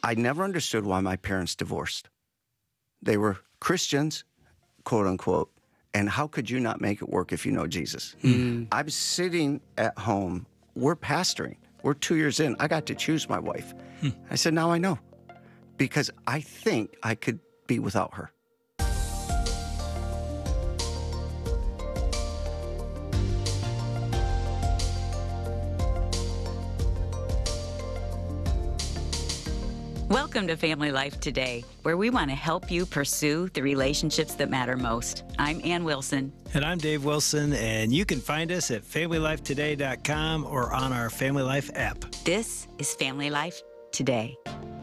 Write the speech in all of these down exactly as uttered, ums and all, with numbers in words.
I never understood why my parents divorced. They were Christians, quote unquote, and how could you not make it work if you know Jesus? Mm. I'm sitting at home. We're pastoring. We're two years in. I got to choose my wife. Hmm. I said, now I know, because I think I could be without her. Welcome to Family Life Today, where we want to help you pursue the relationships that matter most. I'm Ann Wilson. And I'm Dave Wilson, and you can find us at family life today dot com or on our Family Life app. This is Family Life Today.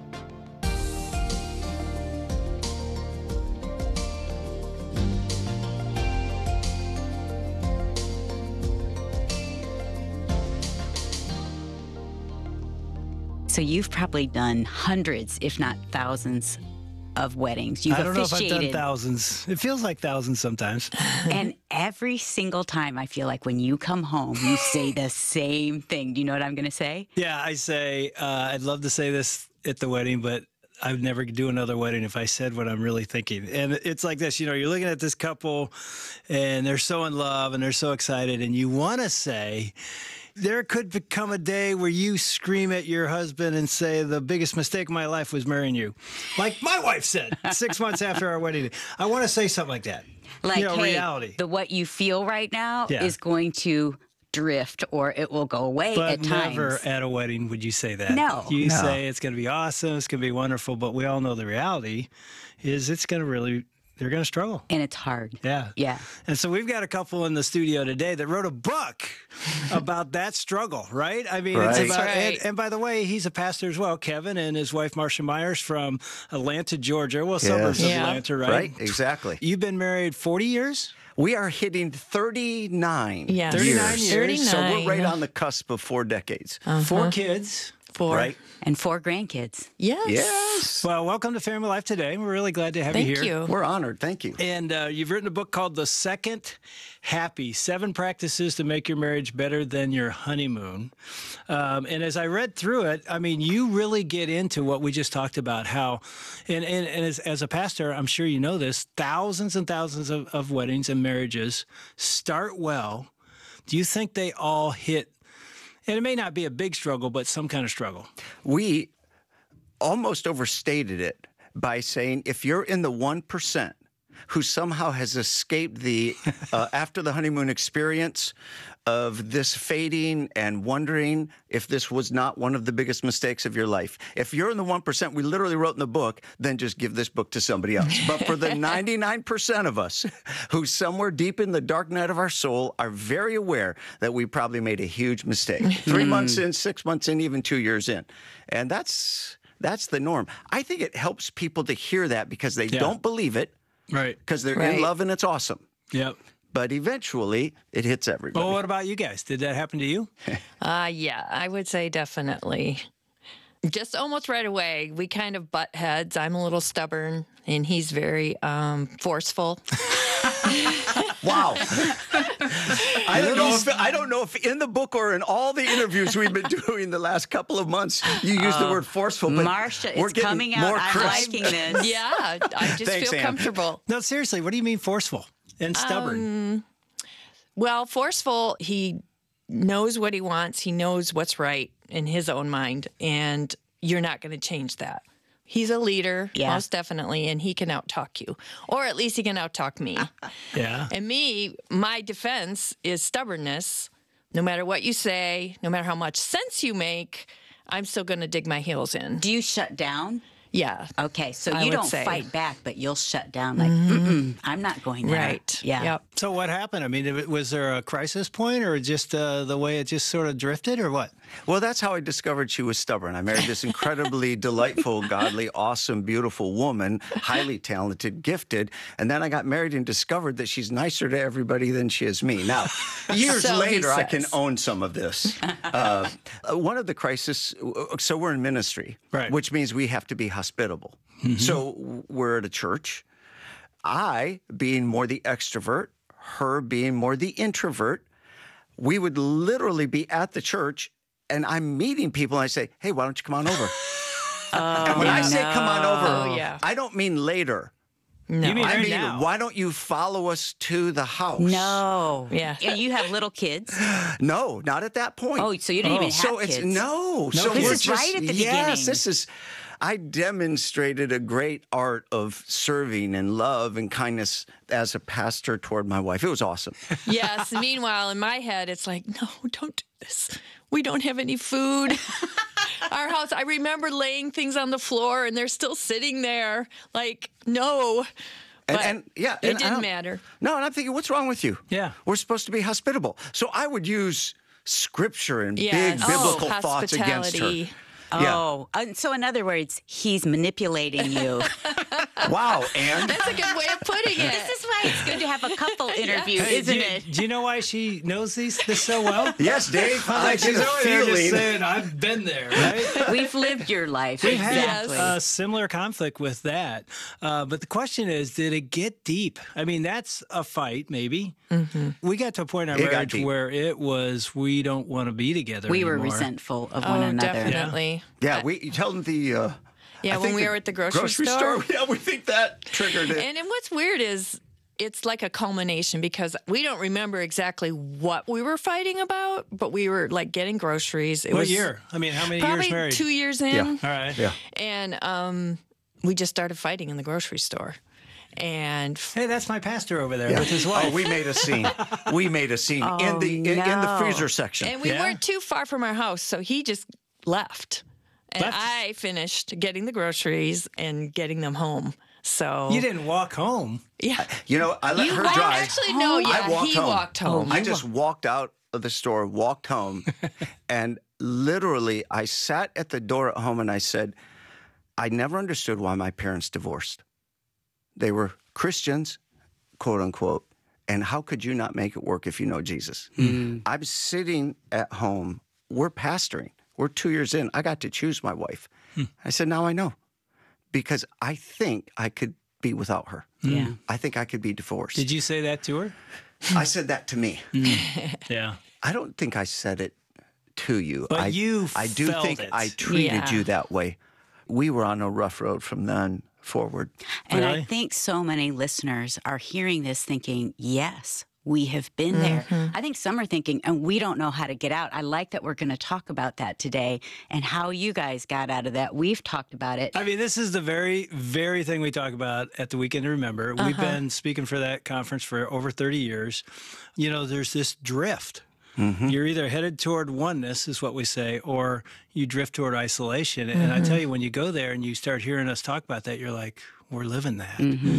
So you've probably done hundreds, if not thousands, of weddings. You've I don't officiated. know if I've done thousands. It feels like thousands sometimes. And every single time, I feel like when you come home, you say the same thing. Do you know what I'm going to say? Yeah, I say, uh, I'd love to say this at the wedding, but I would never do another wedding if I said what I'm really thinking. And it's like this, you know, you're looking at this couple and they're so in love and they're so excited, and you want to say, there could become a day where you scream at your husband and say, the biggest mistake of my life was marrying you. Like my wife said six months after our wedding. I want to say something like that. Like, you know, hey, reality. The what you feel right now Yeah. is going to drift, or it will go away but at times. never at a wedding would you say that. No. You No. say it's going to be awesome, it's going to be wonderful, but we all know the reality is it's going to really, they're going to struggle. And it's hard. Yeah. Yeah. And so we've got a couple in the studio today that wrote a book about that struggle, right? I mean, Right. it's That's about, right. and, and by the way, he's a pastor as well, Kevin, and his wife, Marcia Myers, from Atlanta, Georgia. Well, suburbs Yes. of Yeah. Atlanta, right? Right, exactly. You've been married forty years? We are hitting thirty-nine Yes. thirty-nine years. years. So we're right thirty-nine. on the cusp of four decades. Four kids. Four. Right? And four grandkids. Yes. Yes. Well, welcome to Family Life Today. We're really glad to have Thank you here. you. We're honored. Thank you. And uh, you've written a book called The Second Happy, Seven Practices to Make Your Marriage Better Than Your Honeymoon. Um, and as I read through it, I mean, you really get into what we just talked about, how, and, and, and as, as a pastor, I'm sure you know this, thousands and thousands of, of weddings and marriages start well. Do you think they all hit, and it may not be a big struggle, but some kind of struggle? We almost overstated it by saying if you're in the one percent who somehow has escaped the, uh, after the honeymoon experience of this fading and wondering if this was not one of the biggest mistakes of your life. If you're in the one percent, we literally wrote in the book, then just give this book to somebody else. But for the ninety-nine percent of us who somewhere deep in the dark night of our soul are very aware that we probably made a huge mistake. Three months in, six months in, even two years in. And that's that's the norm. I think it helps people to hear that because they Yeah. don't believe it, Right. because they're Right. in love and it's awesome. Yep. But eventually, it hits everybody. Well, what about you guys? Did that happen to you? Uh, yeah, I would say definitely. Just almost right away, we kind of butt heads. I'm a little stubborn, and he's very um, forceful. Wow. I don't know if I don't know if in the book or in all the interviews we've been doing the last couple of months, you used the word forceful. But Marcia, we're it's getting coming more out. I'm crisp. liking this. Yeah, I just Thanks, feel Ann. comfortable. No, seriously, what do you mean forceful and stubborn? Well, forceful, he knows what he wants. He knows what's right in his own mind, and you're not going to change that. He's a leader, Yeah. most definitely, and he can out-talk you. Or at least he can out-talk me. Yeah. And me, my defense is stubbornness. No matter what you say, no matter how much sense you make, I'm still going to dig my heels in. Do you shut down? Yeah. Okay, so I you would don't say. fight back, but you'll shut down like, mm-mm, I'm not going there. Right. Yeah. Yep. So what happened? I mean, was there a crisis point, or just uh, the way it just sort of drifted, or what? Well, that's how I discovered she was stubborn. I married this incredibly delightful, godly, awesome, beautiful woman, highly talented, gifted. And then I got married and discovered that she's nicer to everybody than she is me. Now, years So he later, I can says. own some of this. Uh, one of the crises, so we're in ministry, Right. which means we have to be hospitable. So we're at a church. I, being more the extrovert, her being more the introvert, we would literally be at the church and I'm meeting people and I say, hey, why don't you come on over? And when I say come on over, Oh, yeah. I don't mean later. No. You mean I right mean, now? why don't you follow us to the house? No. Yeah. And you have little kids. No, not at that point. Oh, so you didn't even have so kids. it's no. so kids. we're This is just, right at the yes, beginning. this is. I demonstrated a great art of serving and love and kindness as a pastor toward my wife. It was awesome. Yes. Meanwhile, in my head, it's like, no, don't do this. We don't have any food. Our house, I remember laying things on the floor and they're still sitting there. Like, no. And, But and yeah, it and I didn't don't- matter. No, and I'm thinking, what's wrong with you? Yeah. We're supposed to be hospitable. So I would use scripture and Yes. big biblical Oh, thoughts against her. hospitality. Yeah. Oh, uh, so in other words, he's manipulating you. Wow, and That's a good way of putting it. This is why it's good to have a couple interview, Hey, isn't do, you, it? do you know why she knows these this so well? yes, Dave, I Like, get she's a over there just feeling. saying, I've been there, right? We've lived your life. We've had Exactly. a similar conflict with that. Uh, but the question is, did it get deep? I mean, that's a fight, maybe. Mm-hmm. We got to a point in our It got marriage deep. where it was, we don't want to be together we were anymore. resentful of Oh, one another. definitely. Yeah, we you tell them the. Uh, Yeah, I when think we the were at the grocery, store. Yeah, we think that triggered it. And, and what's weird is it's like a culmination because we don't remember exactly what we were fighting about, but we were like getting groceries. It What was year? I mean, how many Probably years married? two years in. Yeah. All right. yeah. And um, we just started fighting in the grocery store. And Hey, that's my pastor over there Yeah. with his wife. Oh, we made a scene. We made a scene in the in, in the no. freezer section. and we Yeah? weren't too far from our house, so he just left. And Left? I finished getting the groceries and getting them home. So You didn't walk home. yeah. You know, I let You her walked- drive. Actually, no, yeah, I walked he home. walked home. I just walked out of the store, walked home, and literally I sat at the door at home and I said, I never understood why my parents divorced. They were Christians, quote unquote, and how could you not make it work if you know Jesus? I'm sitting at home. We're pastoring. We're two years in. I got to choose my wife. I said, now I know. Because I think I could be without her. Yeah. I think I could be divorced. Did you say that to her? I said that to me. Yeah. I don't think I said it to you. But I, you I do felt think it. I treated Yeah. you that way. We were on a rough road from then forward. And I Really? think so many listeners are hearing this thinking, yes, we have been there. I think some are thinking, and we don't know how to get out. I like that we're going to talk about that today and how you guys got out of that. We've talked about it. I mean, this is the very, very thing we talk about at the Weekend to Remember. We've been speaking for that conference for over thirty years. You know, there's this drift. You're either headed toward oneness, is what we say, or you drift toward isolation. And I tell you, when you go there and you start hearing us talk about that, you're like, we're living that.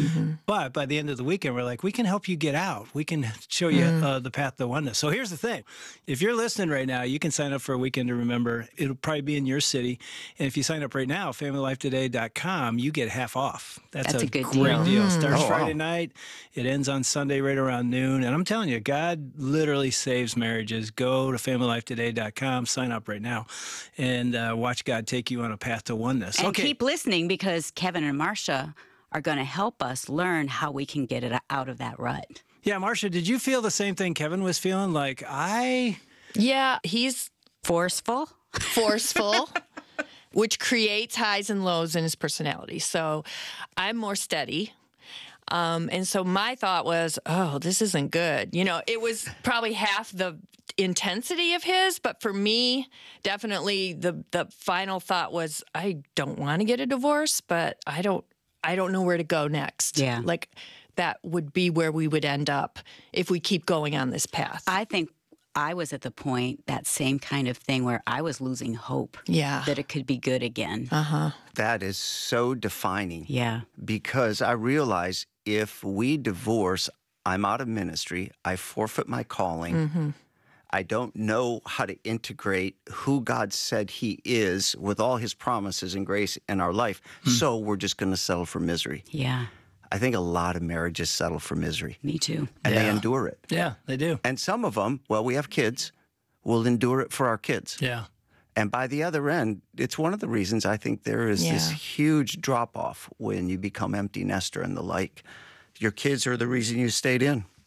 But by the end of the weekend, we're like, we can help you get out. We can show you uh, the path to oneness. So here's the thing. If you're listening right now, you can sign up for a Weekend to Remember. It'll probably be in your city. And if you sign up right now, family life today dot com, you get half off. That's, That's a, a good great deal. deal. Starts Oh, wow. Friday night. It ends on Sunday right around noon. And I'm telling you, God literally saves marriages. Go to family life today dot com, sign up right now, and uh, watch God take you on a path to oneness. And okay. keep listening because Kevin and Marcia are going to help us learn how we can get it out of that rut. Yeah, Marcia, did you feel the same thing Kevin was feeling? Like, I... Yeah, he's Forceful? forceful, which creates highs and lows in his personality. So I'm more steady. Um, and so my thought was, oh, this isn't good. You know, it was probably half the intensity of his, but for me, definitely the the final thought was, I don't want to get a divorce, but I don't I don't know where to go next. Yeah. Like that would be where we would end up if we keep going on this path. I think I was at the point, that same kind of thing where I was losing hope Yeah. that it could be good again. Uh-huh. That is so defining Yeah. because I realize if we divorce, I'm out of ministry, I forfeit my calling. I don't know how to integrate who God said he is with all his promises and grace in our life. So we're just going to settle for misery. Yeah. I think a lot of marriages settle for misery Me too. and they Yeah. endure it. Yeah, they do. And some of them, well, we have kids, will endure it for our kids. Yeah. And by the other end, it's one of the reasons I think there is this Yeah. huge drop off when you become empty nester and the like. Your kids are the reason you stayed in.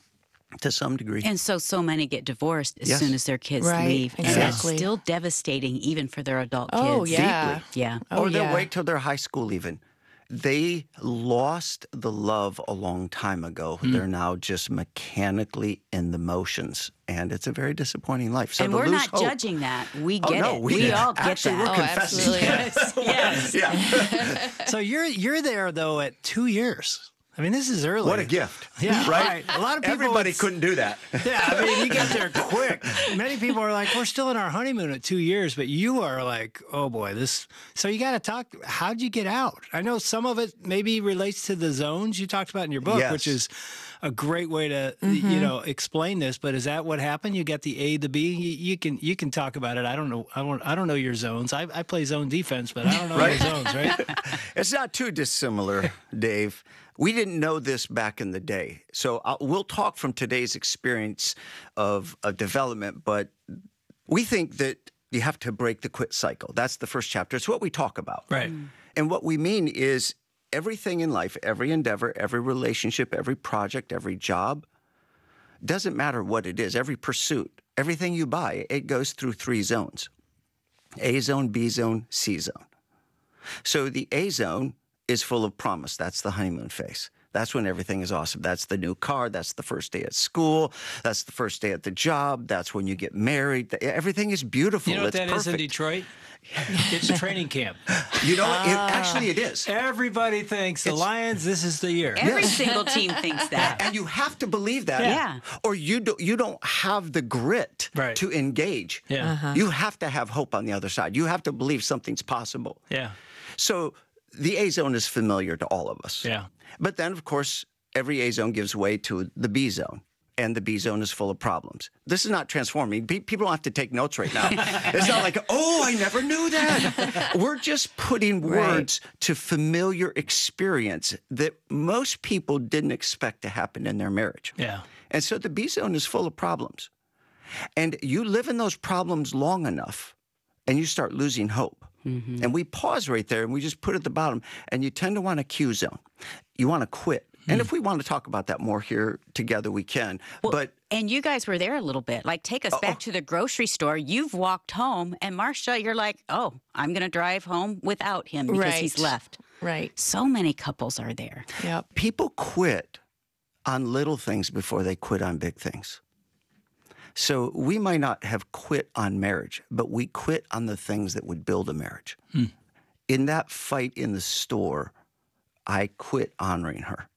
to some degree. And so, so many get divorced as Yes. soon as their kids Right, leave. And exactly. it's still devastating even for their adult Oh, kids. yeah. Deeply. Yeah. Oh, or they'll yeah. wait till they're high school even. They lost the love a long time ago. Mm. They're now just mechanically in the motions. And it's a very disappointing life. So and to we're lose not hope- judging that. We Oh, get no, it. we- We, all get actually, that. we're Oh, confessing. absolutely. Yes. yes. Yeah. So you're you're there though at two years. I mean, this is early. What a gift. Yeah, Right? A lot of people. Everybody it's- couldn't do that. Yeah, I mean, you got there quick. Many people are like, we're still in our honeymoon at two years, but you are like, oh boy, this. So you got to talk. How'd you get out? I know some of it maybe relates to the zones you talked about in your book, Yes. which is a great way to you know explain this. But is that what happened? You got the A, the B. You, you can you can talk about it. I don't know. I don't. I don't know your zones. I, I play zone defense, but I don't know Right. your zones. Right? It's not too dissimilar, Dave. We didn't know this back in the day. So uh, we'll talk from today's experience of, of development, but we think that you have to break the quit cycle. That's the first chapter. It's what we talk about. Right. And what we mean is everything in life, every endeavor, every relationship, every project, every job, doesn't matter what it is, every pursuit, everything you buy, it goes through three zones: A zone, B zone, C zone. So the A zone is full of promise. That's the honeymoon phase. That's when everything is awesome. That's the new car. That's the first day at school. That's the first day at the job. That's when you get married. Everything is beautiful. You know what it's that is in perfect. Detroit? It's a training camp. You know, it, actually it is. Everybody thinks the Lions. This is the year. Every Yes. single team thinks that. And you have to believe that. Yeah. Or you don't, you don't have the grit Right. to engage. Yeah. Uh-huh. You have to have hope on the other side. You have to believe something's possible. Yeah. So the A zone is familiar to all of us. Yeah. But then, of course, every A zone gives way to the B zone. And the B zone is full of problems. This is not transforming. Pe- People don't have to take notes right now. It's not like, oh, I never knew that. We're just putting words to familiar experience that most people didn't expect to happen in their marriage. Yeah. And so the B zone is full of problems. And you live in those problems long enough, and you start losing hope. Mm-hmm. And we pause right there, and we just put it at the bottom, and you tend to want a Q zone. You want to quit. And if we want to talk about that more here together, we can. Well, but and you guys were there a little bit. Like, take us back to the grocery store. You've walked home, and Marcia, you're like, oh, I'm going to drive home without him because he's Right. left. Right. So many couples are there. Yep. people quit on little things before they quit on big things. So we might not have quit on marriage, but we quit on the things that would build a marriage. In that fight in the store, I quit honoring her.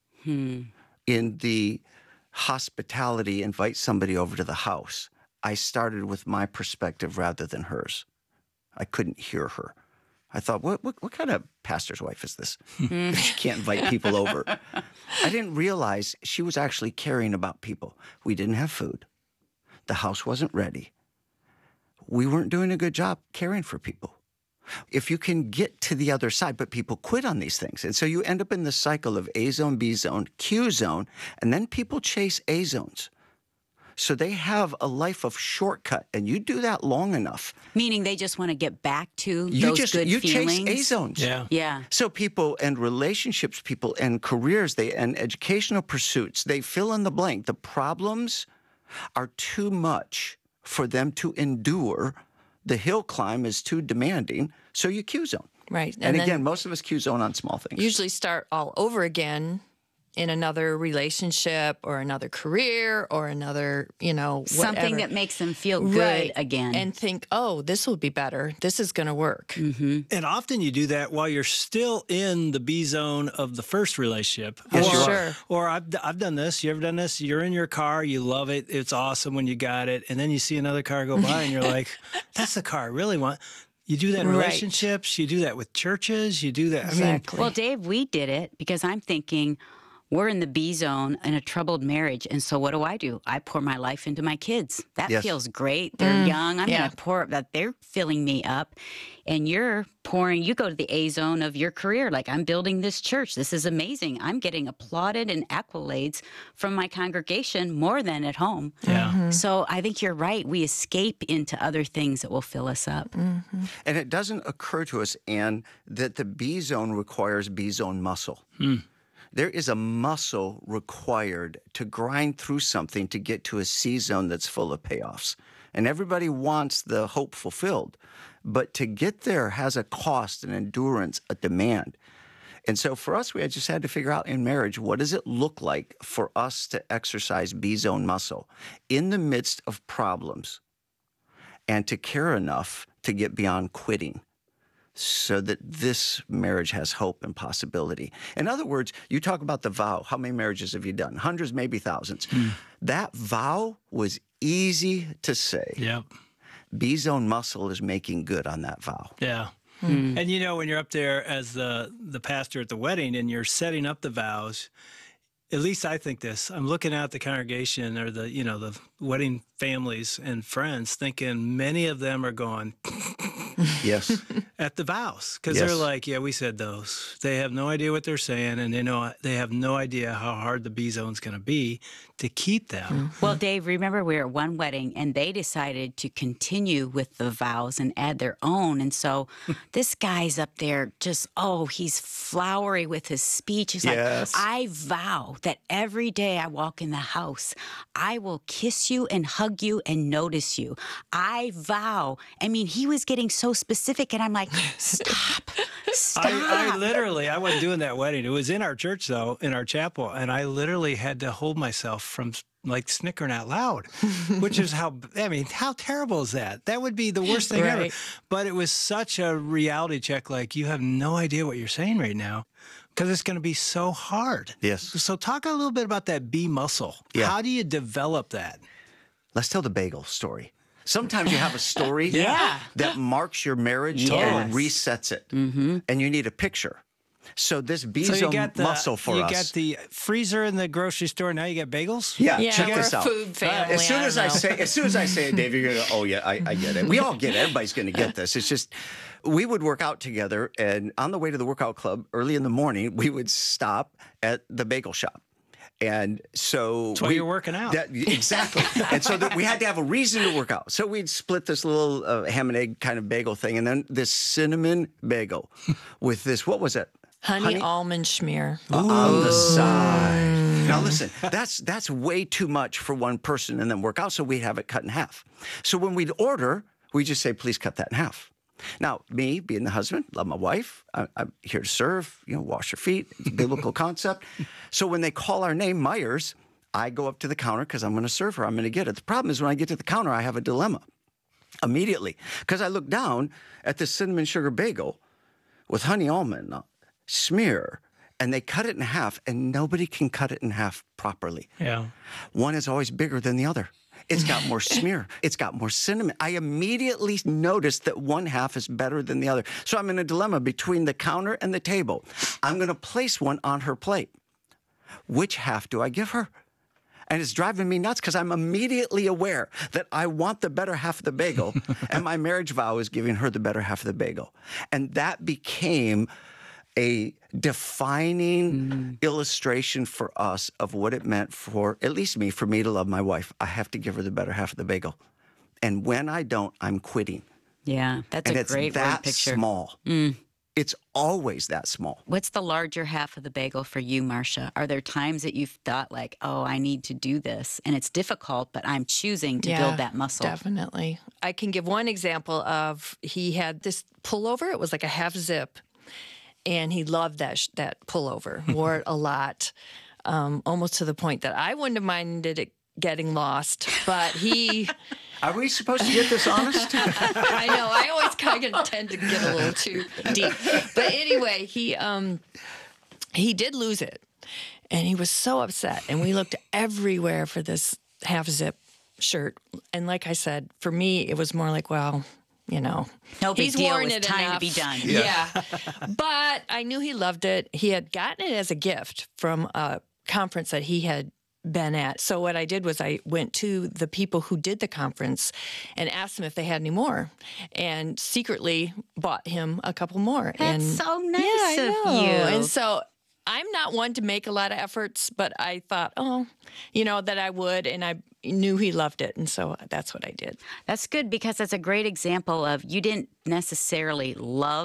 In the hospitality, invite somebody over to the house, I started with my perspective rather than hers. I couldn't hear her. I thought, what, what, what kind of pastor's wife is this? She can't invite people over. I didn't realize she was actually caring about people. We didn't have food. The house wasn't ready. We weren't doing a good job caring for people. If you can get to the other side, but people quit on these things. And so you end up in the cycle of A zone, B zone, Q zone, and then people chase A zones. So they have a life of shortcut, and you do that long enough. Meaning they just want to get back to You those just good you feelings. chase A zones. Yeah. Yeah. So people and relationships, people and careers, they and educational pursuits, they fill in the blank. The problems are too much for them to endure. The hill climb is too demanding, so you Q zone. Right. And, And then- again, most of us Q zone on small things. Usually start all over again in another relationship or another career or another, you know, whatever. Something that makes them feel good Right. again. And think, oh, this will be better. This is going to work. And often you do that while you're still in the B zone of the first relationship. Yes, or, you are. Sure. Or I've, I've done this. You ever done this? You're in your car, you love it, it's awesome when you got it, and then you see another car go by and you're like, that's the car I really want. You do that in Right. relationships, you do that with churches, you do that. I mean, Exactly. Well, Dave, we did it because I'm thinking we're in the B zone in a troubled marriage. And so what do I do? I pour my life into my kids. That Yes. feels great. They're young. I'm yeah. going to pour that. They're filling me up. And you're pouring, you go to the A zone of your career. Like, I'm building this church. This is amazing. I'm getting applauded and accolades from my congregation more than at home. yeah. So I think you're right. We escape into other things that will fill us up. And it doesn't occur to us, Ann, that the B zone requires B zone muscle. there is a muscle required to grind through something to get to a C zone that's full of payoffs. And everybody wants the hope fulfilled. But to get there has a cost, an endurance, a demand. And so for us, we had just had to figure out in marriage, what does it look like for us to exercise B-zone muscle in the midst of problems and to care enough to get beyond quitting, so that this marriage has hope and possibility. In other words, you talk about the vow. How many marriages have you done? Hundreds, maybe thousands. Mm. That vow was easy to say. Yep. B-zone muscle is making good on that vow. Yeah. Mm. And you know, when you're up there as the, the pastor at the wedding and you're setting up the vows, at least I think this, I'm looking out the congregation or the, you know, the wedding families and friends thinking many of them are going, yes, at the vows, because yes. they're like, yeah, we said those. They have no idea what they're saying, and they know they have no idea how hard the B zone's going to be to keep them. Mm-hmm. Well, Dave, remember we were at one wedding, and they decided to continue with the vows and add their own. And so this guy's up there just, oh, he's flowery with his speech. He's yes. like, I vow that every day I walk in the house, I will kiss you and hug you and notice you. I vow. I mean, he was getting so specific, and I'm like, stop, stop. I, I literally, I wasn't doing that wedding. It was in our church, though, in our chapel, and I literally had to hold myself from like snickering out loud, which is how, I mean, how terrible is that? That would be the worst thing right. ever. But it was such a reality check, like, you have no idea what you're saying right now, because it's going to be so hard. Yes. So talk a little bit about that B muscle. Yeah. How do you develop that? Let's tell the bagel story. Sometimes you have a story yeah. that marks your marriage Yes. and resets it, mm-hmm. and you need a picture. So this B-zone so you got the, muscle for you us. You got the freezer in the grocery store. Now you got bagels. Yeah, yeah check we're this a out. food family. As soon I as I know. say, as soon as I say it, Dave, you're gonna go, oh yeah, I, I get it. We all get it. Everybody's gonna get this. It's just we would work out together, and on the way to the workout club early in the morning, we would stop at the bagel shop. And so That's why we, you're working out. That, exactly. And so that we had to have a reason to work out. So we'd split this little uh, ham and egg kind of bagel thing, and then this cinnamon bagel with this, what was it? Honey, Honey? almond schmear. On the side. Now listen, that's that's way too much for one person and then work out, so we'd have it cut in half. So when we'd order, we just say, please cut that in half. Now, me being the husband, love my wife, I, I'm here to serve, you know, wash her feet, biblical concept. So when they call our name, Myers, I go up to the counter because I'm going to serve her. I'm going to get it. The problem is when I get to the counter, I have a dilemma immediately because I look down at the cinnamon sugar bagel with honey almond smear, and they cut it in half, and nobody can cut it in half properly. Yeah. One is always bigger than the other. It's got more smear. It's got more cinnamon. I immediately noticed that one half is better than the other. So I'm in a dilemma between the counter and the table. I'm going to place one on her plate. Which half do I give her? And it's driving me nuts because I'm immediately aware that I want the better half of the bagel, and my marriage vow is giving her the better half of the bagel. And that became a defining mm. illustration for us of what it meant for, at least me, for me to love my wife. I have to give her the better half of the bagel. And when I don't, I'm quitting. Yeah, that's and a it's great that word picture. small. Mm. It's always that small. What's the larger half of the bagel for you, Marcia? Are there times that you've thought like, oh, I need to do this, and it's difficult, but I'm choosing to yeah, build that muscle? Definitely. I can give one example of he had this pullover. It was like a half zip. And he loved that sh- that pullover, wore it a lot, um, almost to the point that I wouldn't have minded it getting lost. But he... Are we supposed to get this honest? I know. I always kind of tend to get a little too deep. But anyway, he um, he did lose it. And he was so upset. And we looked everywhere for this half-zip shirt. And like I said, for me, it was more like, well... You know, no big he's deal. worn It's it time enough. to be done. Yeah. yeah. But I knew he loved it. He had gotten it as a gift from a conference that he had been at. So what I did was I went to the people who did the conference and asked them if they had any more, and secretly bought him a couple more. That's and so nice yeah, I of know. you. And so I'm not one to make a lot of efforts, but I thought, oh, you know, that I would, and I knew he loved it, and so that's what I did. That's good because that's a great example of you didn't necessarily love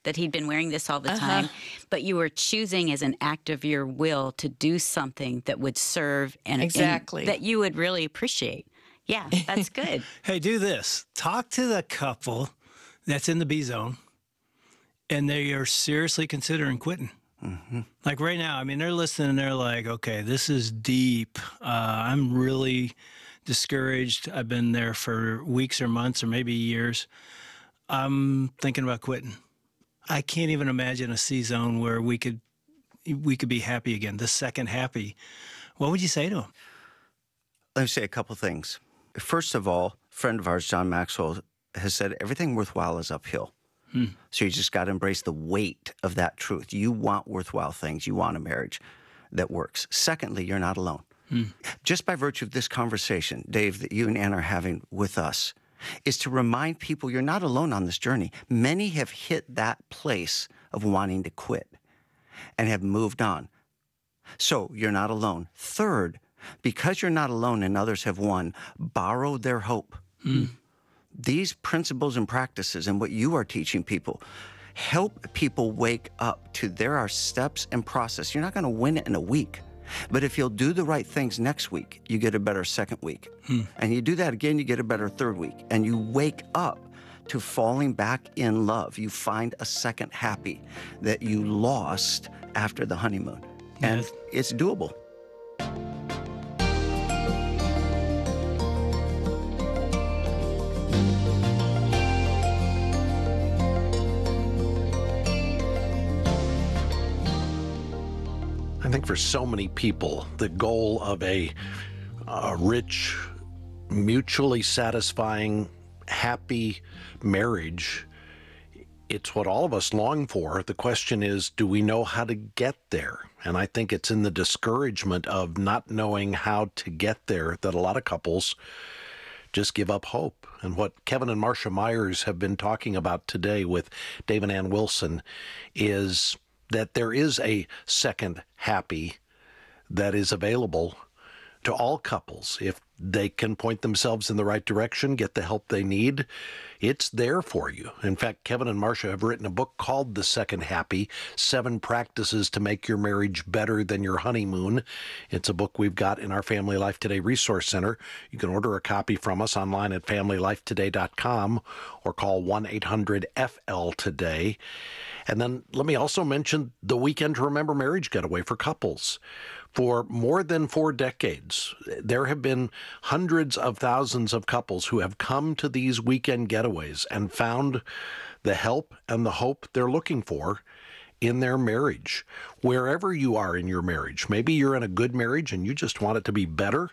that he'd been wearing this all the uh-huh. time, but you were choosing as an act of your will to do something that would serve and, exactly. and that you would really appreciate. Yeah, that's good. Hey, do this. Talk to the couple that's in the B zone and they are seriously considering quitting. Mm-hmm. Like right now, I mean, they're listening and they're like, okay, this is deep. Uh, I'm really discouraged. I've been there for weeks or months or maybe years. I'm thinking about quitting. I can't even imagine a C zone where we could we could be happy again, the second happy. What would you say to them? Let me say a couple things. First of all, a friend of ours, John Maxwell, has said everything worthwhile is uphill. Hmm. So you just got to embrace the weight of that truth. You want worthwhile things. You want a marriage that works. Secondly, you're not alone. Hmm. Just by virtue of this conversation, Dave, that you and Ann are having with us, is to remind people you're not alone on this journey. Many have hit that place of wanting to quit and have moved on. So you're not alone. Third, because you're not alone and others have won, borrow their hope. Hmm. These principles and practices and what you are teaching people help people wake up to there are steps and process. You're not going to win it in a week. But if you'll do the right things next week, you get a better second week. Hmm. And you do that again, you get a better third week. And you wake up to falling back in love. You find a second happy that you lost after the honeymoon. And yes. It's doable. I think for so many people, the goal of a, a rich, mutually satisfying, happy marriage, it's what all of us long for. The question is, do we know how to get there? And I think it's in the discouragement of not knowing how to get there that a lot of couples just give up hope. And what Kevin and Marcia Myers have been talking about today with Dave and Ann Wilson is that there is a second happy that is available to all couples. If they can point themselves in the right direction, get the help they need, it's there for you. In fact, Kevin and Marcia have written a book called The Second Happy, Seven Practices to Make Your Marriage Better Than Your Honeymoon. It's a book we've got in our Family Life Today Resource Center. You can order a copy from us online at family life today dot com or call one eight hundred F L today. And then let me also mention the Weekend to Remember Marriage Getaway for couples. For more than four decades, there have been hundreds of thousands of couples who have come to these weekend getaways and found the help and the hope they're looking for in their marriage. Wherever you are in your marriage, maybe you're in a good marriage and you just want it to be better,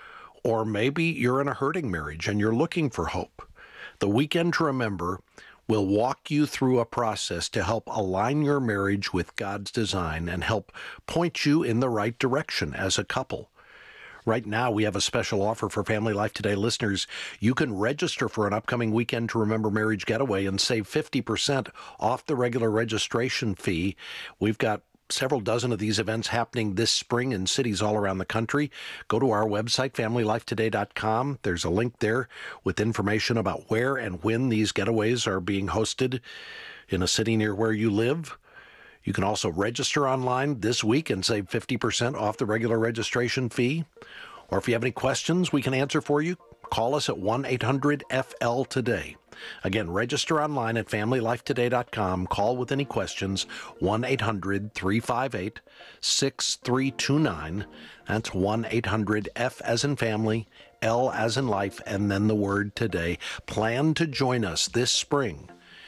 or maybe you're in a hurting marriage and you're looking for hope. The Weekend to Remember will walk you through a process to help align your marriage with God's design and help point you in the right direction as a couple. Right now, we have a special offer for Family Life Today listeners. You can register for an upcoming Weekend to Remember Marriage Getaway and save fifty percent off the regular registration fee. We've got several dozen of these events happening this spring in cities all around the country. Go to our website, family life today dot com. There's a link there with information about where and when these getaways are being hosted in a city near where you live. You can also register online this week and save fifty percent off the regular registration fee. Or if you have any questions we can answer for you, call us at one eight hundred F L today. Again, register online at family life today dot com. Call with any questions, one eight hundred three five eight six three two nine. That's one eight hundred F as in family, L as in life, and then the word today. Plan to join us this spring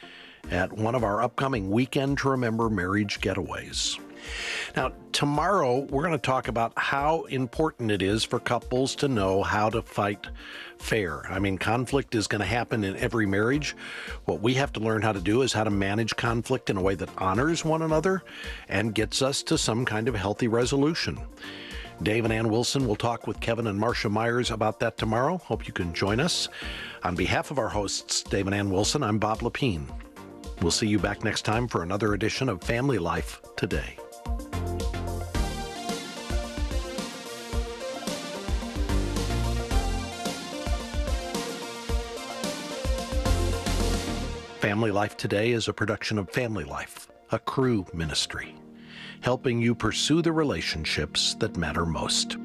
at one of our upcoming Weekend to Remember Marriage Getaways. Now, tomorrow, we're going to talk about how important it is for couples to know how to fight fair. I mean, conflict is going to happen in every marriage. What we have to learn how to do is how to manage conflict in a way that honors one another and gets us to some kind of healthy resolution. Dave and Ann Wilson will talk with Kevin and Marcia Myers about that tomorrow. Hope you can join us. On behalf of our hosts, Dave and Ann Wilson, I'm Bob Lepine. We'll see you back next time for another edition of Family Life Today. Family Life Today is a production of Family Life, a Cru ministry, helping you pursue the relationships that matter most.